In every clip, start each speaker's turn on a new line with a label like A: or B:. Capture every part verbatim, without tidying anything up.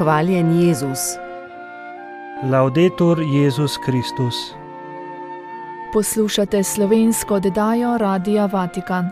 A: Hvaljen Jezus.
B: Laudetur Jezus Kristus.
C: Poslušate slovensko oddajo Radia Vatikan.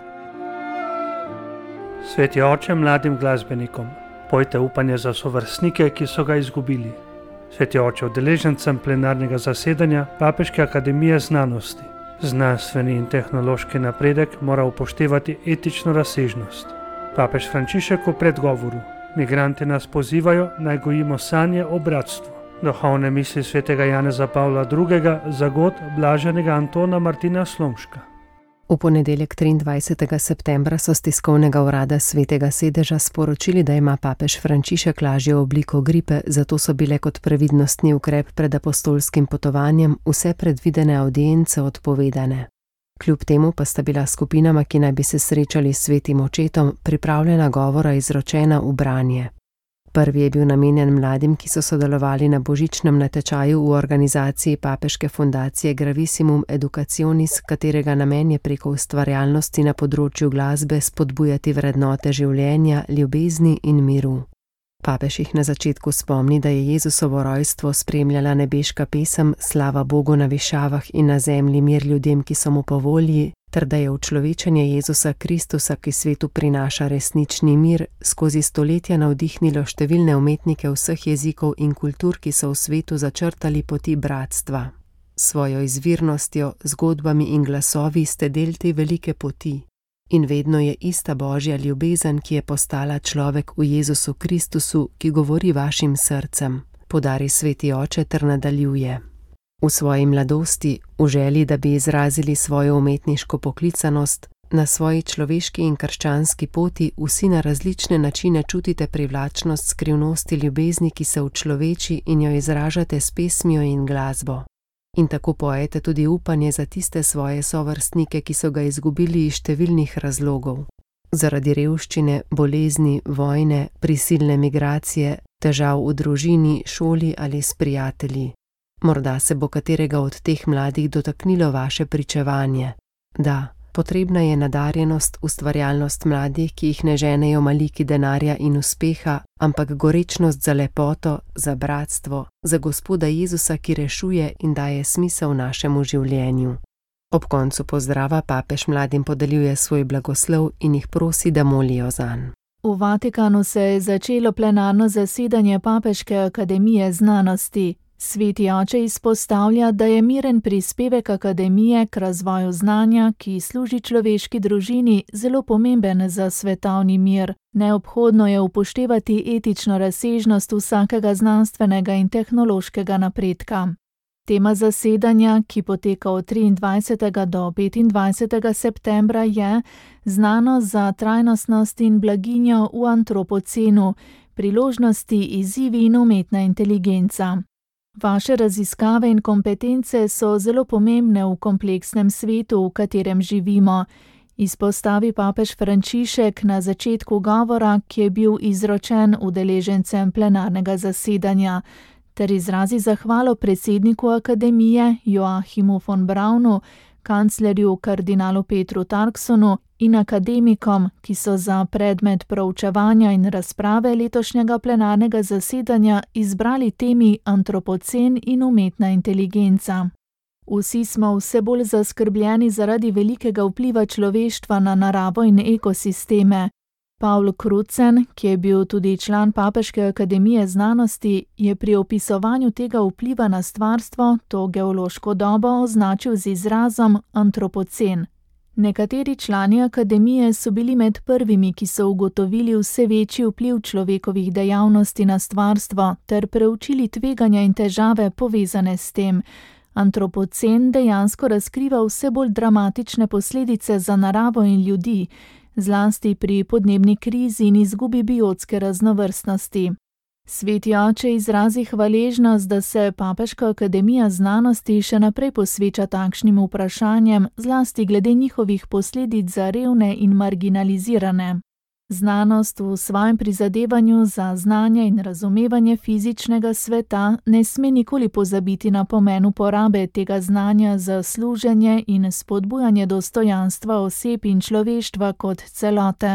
B: Sveti oče mladim glasbenikom, pojte upanje za sovrstnike, ki so ga izgubili. Sveti oče udeležencem plenarnega zasedanja Papeške akademije znanosti. Znanstveni in tehnološki napredek mora upoštevati etično razsežnost. Papež Frančišek v predgovoru: migranti nas pozivajo, naj gojimo sanje o bratstvu. Duhovne misli svetega Janeza Pavla drugega za god blaženega Antona Martina Slomška.
A: V ponedeljek triindvajsetega septembra so s tiskovnega urada Svetega sedeža sporočili, da ima papež Frančišek lažjo obliko gripe, zato so bile kot previdnostni ukrep pred apostolskim potovanjem vse predvidene avdience odpovedane. Kljub temu pa sta bila skupinama, ki naj bi se srečali s svetim očetom, pripravljena govora izročena v branje. Prvi je bil namenjen mladim, ki so sodelovali na božičnem natečaju v organizaciji papeške fundacije Gravissimum Educationis, katerega namen je preko ustvarjalnosti na področju glasbe spodbujati vrednote življenja, ljubezni in miru. Papež jih na začetku spomni, da je Jezusovo rojstvo spremljala nebeška pesem Slava Bogu na višavah in na zemlji mir ljudem, ki so mu po volji, ter da je učlovečenje Jezusa Kristusa, ki svetu prinaša resnični mir, skozi stoletja navdihnilo številne umetnike vseh jezikov in kultur, ki so v svetu začrtali poti bratstva. S svojo izvirnostjo, zgodbami in glasovi ste del te velike poti. In vedno je ista Božja ljubezen, ki je postala človek v Jezusu Kristusu, ki govori vašim srcem, podari sveti oče ter nadaljuje. V svoji mladosti, v želji, da bi izrazili svojo umetniško poklicanost, na svoji človeški in krščanski poti vsi na različne načine čutite privlačnost skrivnosti ljubezni, ki se učloveči in jo izražate s pesmijo in glasbo. In tako pojete tudi upanje za tiste svoje sovrstnike, ki so ga izgubili iz številnih razlogov. Zaradi revščine, bolezni, vojne, prisilne migracije, težav v družini, šoli ali s prijatelji. Morda se bo katerega od teh mladih dotaknilo vaše pričevanje. Da, potrebna je nadarjenost, ustvarjalnost mladih, ki jih ne ženejo maliki denarja in uspeha, ampak gorečnost za lepoto, za bratstvo, za Gospoda Jezusa, ki rešuje in daje smisel našemu življenju. Ob koncu pozdrava papež mladim podeljuje svoj blagoslov in jih prosi, da molijo zanj.
C: V Vatikanu se je začelo plenarno zasedanje Papeške akademije znanosti. Sveti oče izpostavlja, da je miren prispevek akademije k razvoju znanja, ki služi človeški družini, zelo pomemben za svetovni mir. Neobhodno je upoštevati etično razsežnost vsakega znanstvenega in tehnološkega napredka. Tema zasedanja, ki poteka od triindvajsetega do petindvajsetega septembra, je Znanost za trajnostnost in blaginjo v antropocenu, priložnosti, izzivi in umetna inteligenca. Vaše raziskave in kompetence so zelo pomembne v kompleksnem svetu, v katerem živimo, izpostavi papež Frančišek na začetku govora, ki je bil izročen udeležencem plenarnega zasedanja, ter izrazi zahvalo predsedniku akademije Joachimu von Braunu, kanclerju kardinalu Petru Turksonu in akademikom, ki so za predmet proučevanja in razprave letošnjega plenarnega zasedanja izbrali temi antropocen in umetna inteligenca. Vsi smo vse bolj zaskrbljeni zaradi velikega vpliva človeštva na naravo in ekosisteme. Paul Crutzen, ki je bil tudi član Papeške akademije znanosti, je pri opisovanju tega vpliva na stvarstvo to geološko dobo označil z izrazom antropocen. Nekateri člani akademije so bili med prvimi, ki so ugotovili vse večji vpliv človekovih dejavnosti na stvarstvo ter preučili tveganja in težave povezane s tem. Antropocen dejansko razkriva vse bolj dramatične posledice za naravo in ljudi, zlasti pri podnebni krizi in izgubi biotske raznovrstnosti. Sveti oče izrazi hvaležnost, da se Papeška akademija znanosti še naprej posveča takšnim vprašanjem, zlasti glede njihovih posledic za revne in marginalizirane. Znanost v svojem prizadevanju za znanje in razumevanje fizičnega sveta ne sme nikoli pozabiti na pomen uporabe tega znanja za služenje in spodbujanje dostojanstva oseb in človeštva kot celote.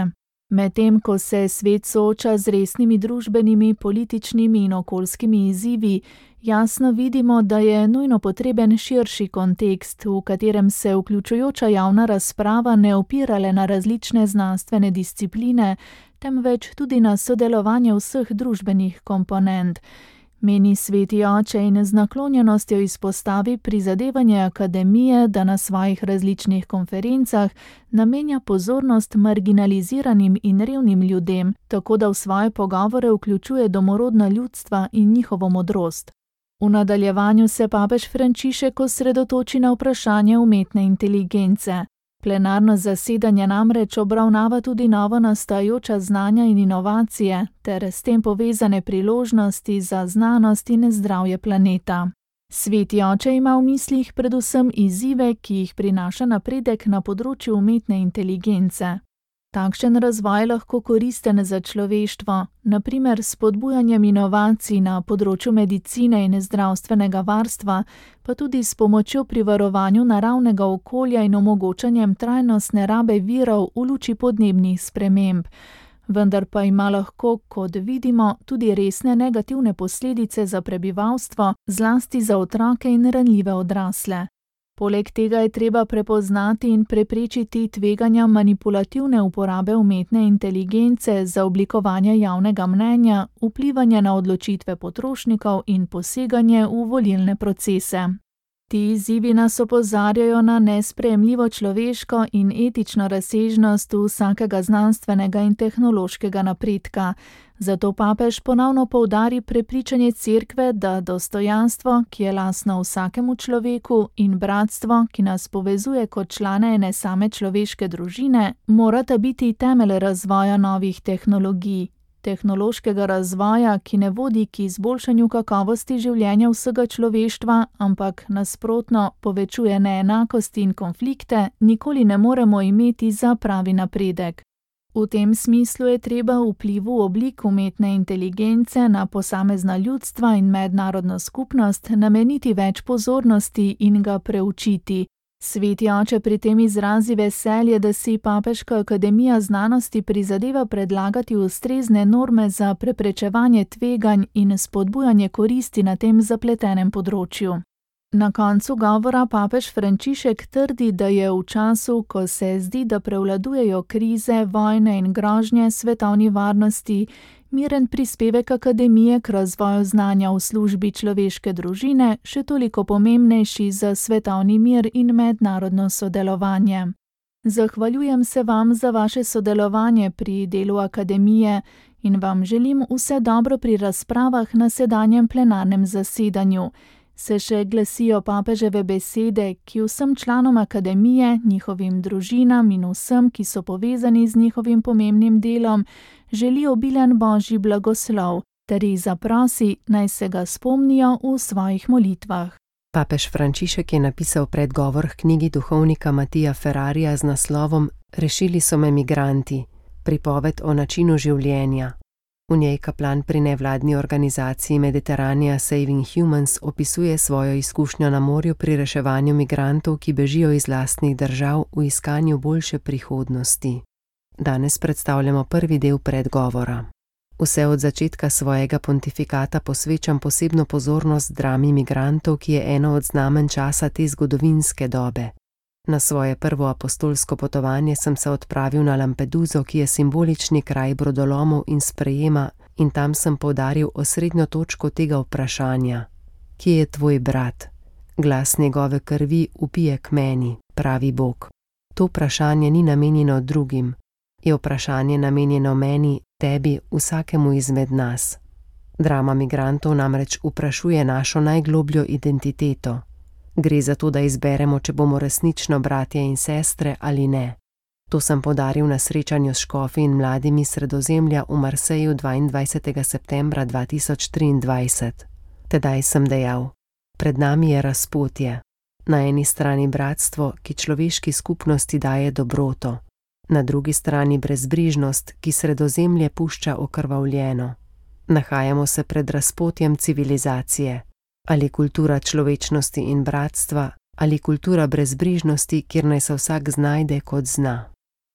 C: Medtem ko se svet sooča z resnimi družbenimi, političnimi in okoljskimi izzivi, jasno vidimo, da je nujno potreben širši kontekst, v katerem se vključujoča javna razprava ne opira le na različne znanstvene discipline, temveč tudi na sodelovanje vseh družbenih komponent. Meni sveti oče in z naklonjenostjo izpostavi prizadevanje akademije, da na svojih različnih konferencah namenja pozornost marginaliziranim in revnim ljudem, tako da v svoje pogovore vključuje domorodna ljudstva in njihovo modrost. V nadaljevanju se papež Frančišek osredotoči na vprašanje umetne inteligence. Plenarno zasedanje namreč obravnava tudi novo nastajajoča znanja in inovacije ter s tem povezane priložnosti za znanost in zdravje planeta. Sveti oče ima v mislih predvsem izzive, ki jih prinaša napredek na področju umetne inteligence. Takšen razvoj je lahko koristen za človeštvo, na primer s spodbujanjem inovacij na področju medicine in zdravstvenega varstva, pa tudi s pomočjo pri varovanju naravnega okolja in omogočanjem trajnostne rabe virov v luči podnebnih sprememb. Vendar pa ima lahko, kot vidimo, tudi resne negativne posledice za prebivalstvo, zlasti za otroke in ranljive odrasle. Poleg tega je treba prepoznati in preprečiti tveganja manipulativne uporabe umetne inteligence za oblikovanje javnega mnenja, vplivanje na odločitve potrošnikov in poseganje v volilne procese. Ti izzivi nas opozarjajo na nesprejemljivo človeško in etično razsežnost vsakega znanstvenega in tehnološkega napredka. Zato papež ponovno poudari prepričanje Cerkve, da dostojanstvo, ki je lastno vsakemu človeku, in bratstvo, ki nas povezuje kot člane ene same človeške družine, morata biti temelj razvoja novih tehnologij. Tehnološkega razvoja, ki ne vodi k izboljšanju kakovosti življenja vsega človeštva, ampak nasprotno povečuje neenakosti in konflikte, nikoli ne moremo imeti za pravi napredek. V tem smislu je treba vplivu oblik umetne inteligence na posamezna ljudstva in mednarodno skupnost nameniti več pozornosti in ga preučiti. Sveti oče pri tem izrazi veselje, da si Papeška akademija znanosti prizadeva predlagati ustrezne norme za preprečevanje tveganj in spodbujanje koristi na tem zapletenem področju. Na koncu govora papež Frančišek trdi, da je v času, ko se zdi, da prevladujejo krize, vojne in grožnje svetovni varnosti, miren prispevek akademije k razvoju znanja v službi človeške družine še toliko pomembnejši za svetovni mir in mednarodno sodelovanje. Zahvaljujem se vam za vaše sodelovanje pri delu akademije in vam želim vse dobro pri razpravah na sedanjem plenarnem zasedanju. Se še glasijo papeževe besede, ki vsem članom akademije, njihovim družinam in vsem, ki so povezani z njihovim pomembnim delom, želi obilen božji blagoslov, ter jih zaprosi, naj se ga spomnijo v svojih molitvah.
A: Papež Frančišek je napisal predgovor k knjigi duhovnika Matija Ferrarija z naslovom Rešili so me migranti, pripoved o načinu življenja. V njej kaplan pri nevladni organizaciji Mediterranean Saving Humans opisuje svojo izkušnjo na morju pri reševanju migrantov, ki bežijo iz lastnih držav v iskanju boljše prihodnosti. Danes predstavljamo prvi del predgovora. Vse od začetka svojega pontifikata posvečam posebno pozornost drami migrantov, ki je eno od znamenj časa te zgodovinske dobe. Na svoje prvo apostolsko potovanje sem se odpravil na Lampeduzo, ki je simbolični kraj brodolomov in sprejema, in tam sem poudaril osrednjo točko tega vprašanja. Kje je tvoj brat? Glas njegove krvi vpije k meni, pravi Bog. To vprašanje ni namenjeno drugim, je vprašanje namenjeno meni, tebi, vsakemu izmed nas. Drama migrantov namreč vprašuje našo najglobljo identiteto. Gre za to, da izberemo, če bomo resnično bratje in sestre ali ne. To sem podaril na srečanju s škofi in mladimi Sredozemlja v Marseju dvaindvajsetega septembra dva tisoč triindvajset. Tedaj sem dejal, pred nami je razpotje. Na eni strani bratstvo, ki človeški skupnosti daje dobroto, na drugi strani brezbrižnost, ki Sredozemlje pušča okrvavljeno. Nahajamo se pred razpotjem civilizacije. Ali kultura človečnosti in bratstva, ali kultura brezbrižnosti, kjer naj se vsak znajde kot zna.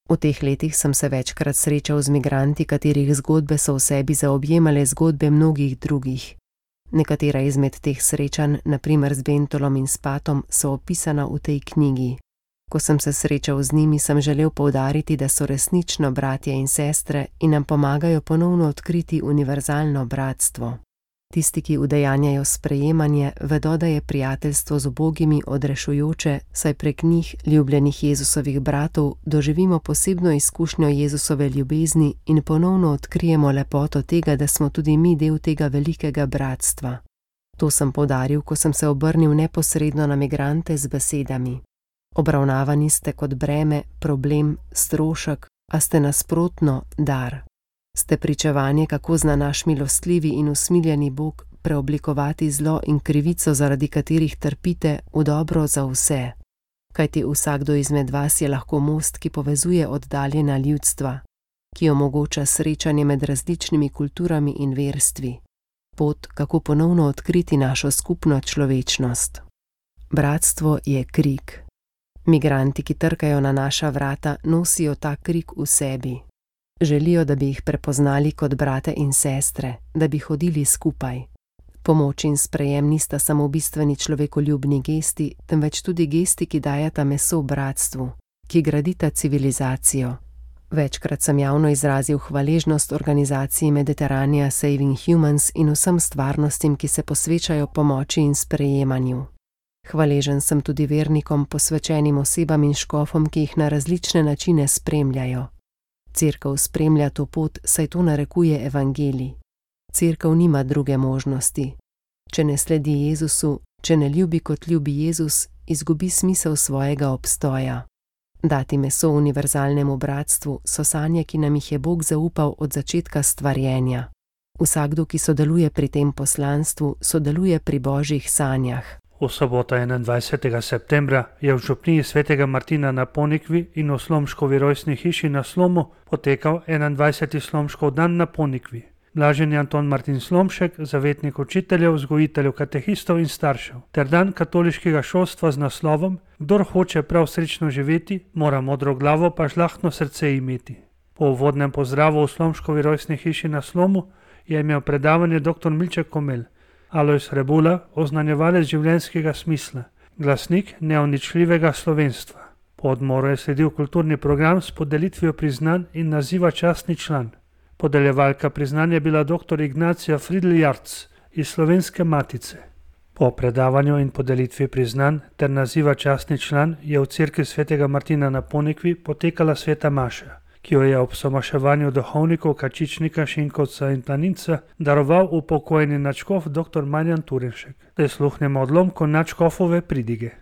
A: V teh letih sem se večkrat srečal z migranti, katerih zgodbe so v sebi zaobjemale zgodbe mnogih drugih. Nekatera izmed teh srečanj, na primer z Bentolom in Spatom, so opisana v tej knjigi. Ko sem se srečal z njimi, sem želel poudariti, da so resnično bratje in sestre in nam pomagajo ponovno odkriti univerzalno bratstvo. Tisti, ki udejanjajo sprejemanje, vedo, da je prijateljstvo z ubogimi odrešujoče, saj prek njih, ljubljenih Jezusovih bratov, doživimo posebno izkušnjo Jezusove ljubezni in ponovno odkrijemo lepoto tega, da smo tudi mi del tega velikega bratstva. To sem poudaril, ko sem se obrnil neposredno na migrante z besedami. Obravnavani ste kot breme, problem, strošek, a ste nasprotno dar. Ste pričevanje, kako zna naš milostljivi in usmiljeni Bog preoblikovati zlo in krivico, zaradi katerih trpite, v dobro za vse. Kajti vsakdo izmed vas je lahko most, ki povezuje oddaljena ljudstva, ki omogoča srečanje med različnimi kulturami in verstvi. Pot, kako ponovno odkriti našo skupno človečnost. Bratstvo je krik. Migranti, ki trkajo na naša vrata, nosijo ta krik v sebi. Želijo, da bi jih prepoznali kot brate in sestre, da bi hodili skupaj. Pomoč in sprejem nista samo bistveni človekoljubni gesti, temveč tudi gesti, ki dajata meso bratstvu, ki gradita civilizacijo. Večkrat sem javno izrazil hvaležnost organizaciji Mediterranean Saving Humans in vsem stvarnostim, ki se posvečajo pomoči in sprejemanju. Hvaležen sem tudi vernikom, posvečenim osebam in škofom, ki jih na različne načine spremljajo. Cerkev spremlja to pot, saj to narekuje evangelij. Cerkev nima druge možnosti. Če ne sledi Jezusu, če ne ljubi kot ljubi Jezus, izgubi smisel svojega obstoja. Dati meso univerzalnemu bratstvu so sanje, ki nam jih je Bog zaupal od začetka stvarjenja. Vsakdo, ki sodeluje pri tem poslanstvu, sodeluje pri Božjih sanjah.
B: V soboto enaindvajsetega septembra je v župniji svetega Martina na Ponikvi in v Slomškovi rojstni hiši na Slomu potekal enaindvajseti Slomškov dan na Ponikvi. Blaženi Anton Martin Slomšek, zavetnik učiteljev, vzgojiteljev, katehistov in staršev, ter dan katoliškega šolstva z naslovom Kdor hoče prav srečno živeti, mora modro glavo pa žlahtno srce imeti. Po uvodnem pozdravu v Slomškovi rojstni hiši na Slomu je imel predavanje dr. Milček Komelj, Alojz Rebula, oznanjevalec življenjskega smisla, glasnik neuničljivega slovenstva. Po odmoru je sledil kulturni program s podelitvijo priznanj in naziva častni član. Podeljevalka priznanja je bila dr. Ignacija Fridl-Jarc iz Slovenske matice. Po predavanju in podelitvi priznanj ter naziva častni član je v cerkvi svetega Martina na Ponikvi potekala sveta maša, ki jo je ob somaševanju duhovnikov Kačičnika, Šinkovca in Planinca daroval upokojeni nadškof dr. Marjan Turenšek. Prisluhnemo odlomku nadškofove pridige.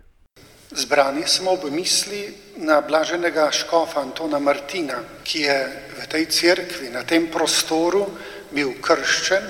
D: Zbrani smo ob misli na blaženega škofa Antona Martina, ki je v tej cerkvi, na tem prostoru bil krščen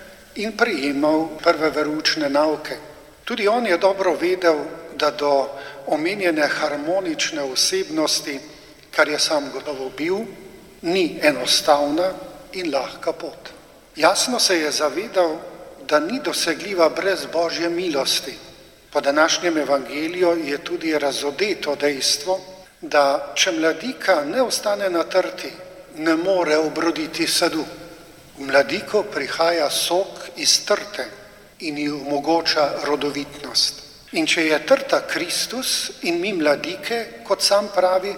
D: in prejemal prve veroučne nauke. Tudi on je dobro vedel, da do omenjene harmonične osebnosti, kar je sam gotovo bil, ni enostavna in lahka pot. Jasno se je zavedal, da ni dosegljiva brez Božje milosti. Po današnjem evangeliju je tudi razodeto dejstvo, da če mladika ne ostane na trti, ne more obroditi sadu. V mladiko prihaja sok iz trte in ji omogoča rodovitnost. In če je trta Kristus in mi mladike, kot sam pravi,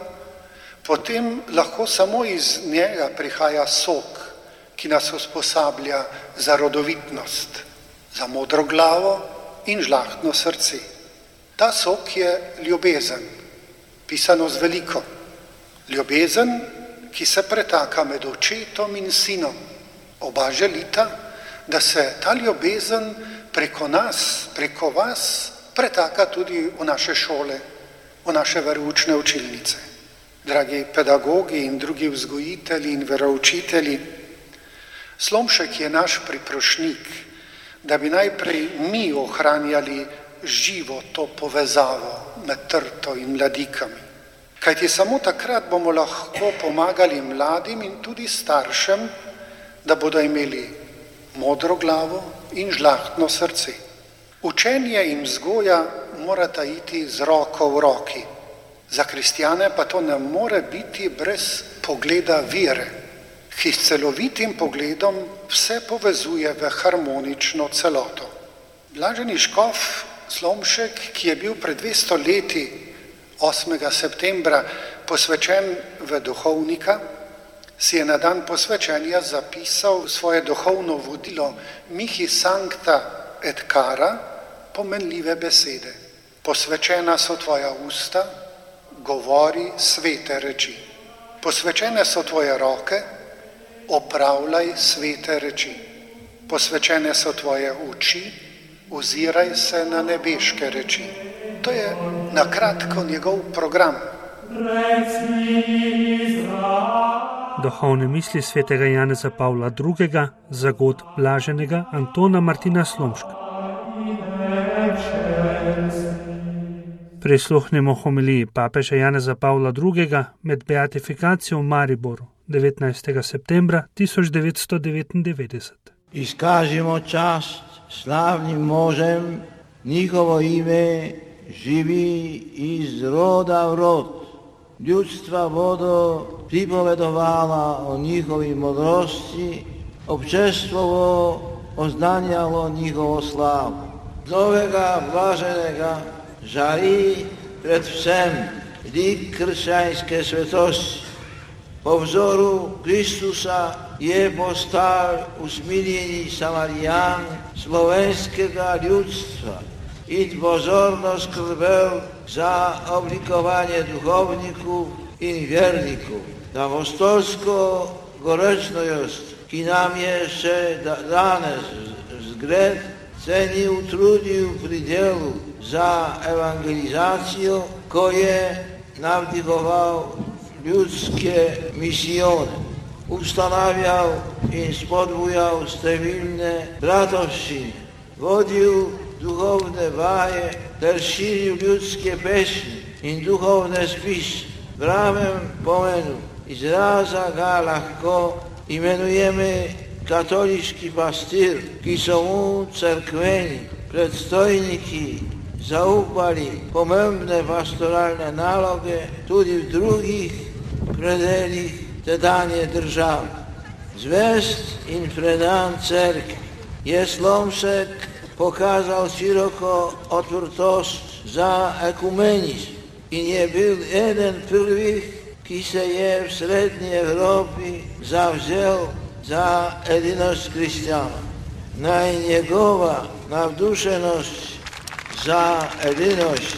D: potem lahko samo iz njega prihaja sok, ki nas usposablja za rodovitnost, za modro glavo in žlahtno srce. Ta sok je ljubezen, pisano z veliko. Ljubezen, ki se pretaka med očetom in sinom. Oba želita, da se ta ljubezen preko nas, preko vas, pretaka tudi v naše šole, v naše veroučne učilnice. Dragi pedagogi in drugi vzgojitelji in veroučitelji, Slomšek je naš priprošnik, da bi najprej mi ohranjali živo to povezavo med trto in mladikami. Kajti samo takrat bomo lahko pomagali mladim in tudi staršem, da bodo imeli modro glavo in žlahtno srce. Učenje in vzgoja morata iti z roko v roki. Za kristjane pa to ne more biti brez pogleda vere, ki s celovitim pogledom vse povezuje v harmonično celoto. Blaženi škof Slomšek, ki je bil pred dvesto leti osmega septembra posvečen v duhovnika, si je na dan posvečenja zapisal svoje duhovno vodilo Mihi Sancta et Cara, pomenljive besede. Posvečena so tvoja usta, govori svete reči. Posvečene so tvoje roke, opravljaj svete reči. Posvečene so tvoje oči, oziraj se na nebeške reči. To je na kratko njegov program.
B: Duhovne misli svetega Janeza Pavla drugega za god blaženega Antona Martina Slomška. Prisluhnemo homiliji papeža Janeza Pavla drugega med beatifikacijo v Mariboru devetnajstega septembra tisoč devetsto devetindevetdeset.
E: Iskažimo čast slavnim možem, njihovo ime živi iz roda v rod. Ljudstva bodo pripovedovala o njihovi modrosti, občestvovo oznanjalo njihovo slavu. Z ovega blaženega žari predvsem lik kršćanske svetosti. Po vzoru Kristusa je postal usmiljeni Samarijan slovenskega ljudstva in pozorno skrbel za oblikovanje duhovnikov in vernikov. Da apostolsko gorečnost, ki nam je še danes zgled, se ni utrudil pri delu za evangelizacijo, ko je navdihoval ljudske misijone, ustanavljal in spodbujal številne bratovščine, vodil duhovne vaje ter širil ljudske pesmi in duhovne spise. V pravem pomenu izraza ga lahko imenujeme katoliški pastir, ki so mu cerkveni predstojniki zaupali pomembne pastoralne naloge tudi v drugih predelih tedanje države. Zvest in predan cerkvi je Slomšek pokazal široko odprtost za ekumenizem in je bil eden prvih, ki se je v srednji Evropi zavzel za edinost kristjana. Naj njegova navdušenost za edinost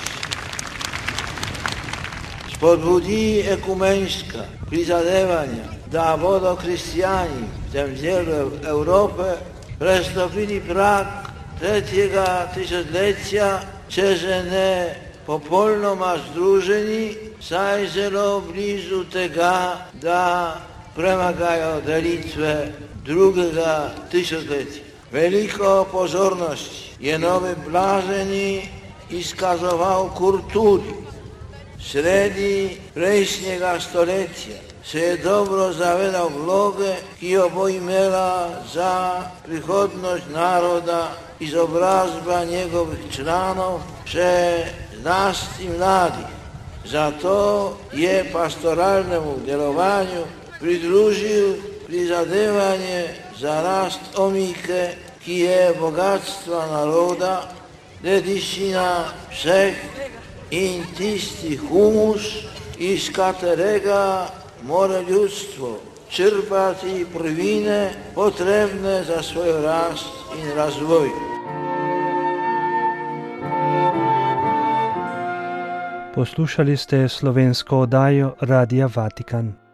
E: spodbudi ekumenska prizadevanja, da bodo kristjani v tem delu Evrope prestopili prag tretjega tisočletja, če že ne popolnoma združeni, saj zelo blizu tega, da premagajo delitve drugega tisočletja. Veliko pozornosti je novi blaženi izkazoval kulturi. Sredi prejšnjega stoletja se je dobro zavedal vloge, ki jo bo imela za prihodnost naroda izobrazba njegovih članov, še zlasti mladih. Zato je pastoralnemu delovanju pridružil prizadevanje za rast omike, ki je bogatstva naroda, dediščina vseh in tisti humus, iz katerega mora ljudstvo črpati prvine potrebne za svoj rast in razvoj.
B: Poslušali ste slovensko oddajo Radia Vatikan.